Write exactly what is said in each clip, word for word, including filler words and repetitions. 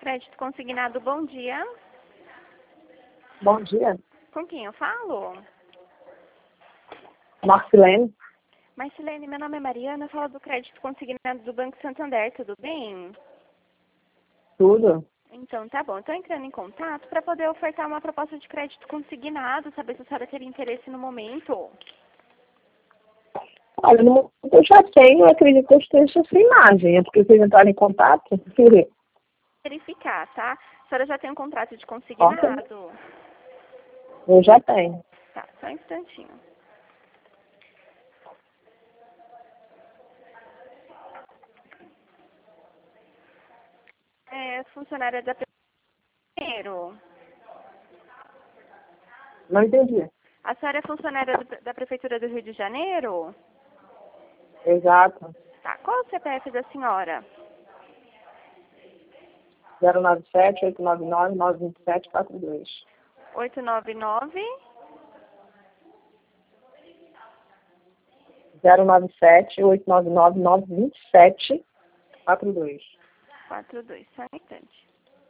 Crédito Consignado, bom dia. Bom dia. Com quem eu falo? Marcilene. Marcilene, meu nome é Mariana, eu falo do Crédito Consignado do Banco Santander, tudo bem? Tudo. Então, tá bom. Estou entrando em contato para poder ofertar uma proposta de crédito consignado, saber se a senhora teria interesse no momento. Olha, no- eu já tenho, eu acredito que eu esteja essa imagem. É porque vocês entraram em contato? Sim. Verificar, tá? A senhora já tem um contrato de Ok. consignado? Eu já tenho. Tá, só um instantinho. É funcionária da Primeiro. Não entendi. A senhora é funcionária do- da Prefeitura do Rio de Janeiro? Exato. Tá, qual é o C P F da senhora? zero nove sete, oito nove nove, nove dois sete, quatro dois. oito nove nove, zero nove sete, oito nove nove, nove dois sete, quatro dois. quatro dois, só um instante.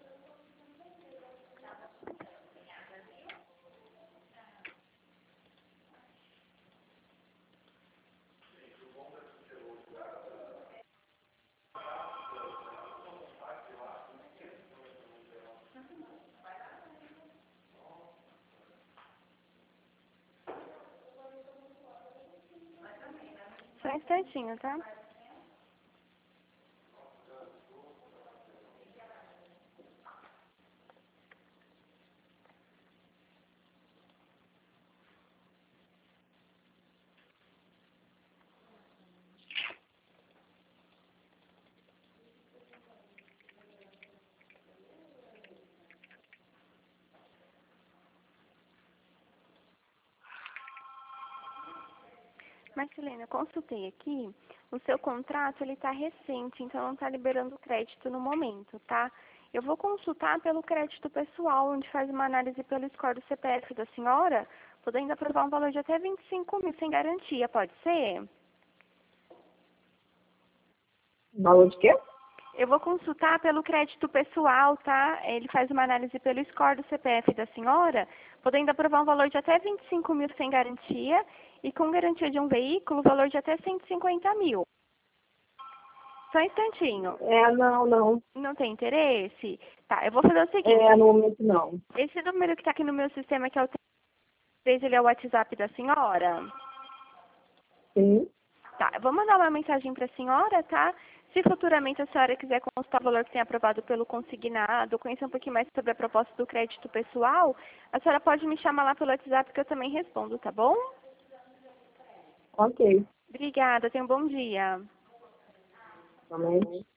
Só um instantinho, tá? Marcelina, eu consultei aqui, o seu contrato ele está recente, então não está liberando crédito no momento, tá? Eu vou consultar pelo crédito pessoal, onde faz uma análise pelo score do C P F da senhora, podendo aprovar um valor de até vinte e cinco mil sem garantia, pode ser? Valor de quê? Eu vou consultar pelo crédito pessoal, tá? Ele faz uma análise pelo score do C P F da senhora, podendo aprovar um valor de até vinte e cinco mil sem garantia e com garantia de um veículo, valor de até cento e cinquenta mil. Só um instantinho. É, não, não. Não tem interesse? Tá, eu vou fazer o seguinte. É, no momento não. Esse número que está aqui no meu sistema, que é o três, ele é o WhatsApp da senhora? Sim. Tá, eu vou mandar uma mensagem para a senhora, tá? Se futuramente a senhora quiser consultar o valor que tem aprovado pelo consignado, conhecer um pouquinho mais sobre a proposta do crédito pessoal, a senhora pode me chamar lá pelo WhatsApp que eu também respondo, tá bom? Ok. Obrigada, tenha um bom dia. Também.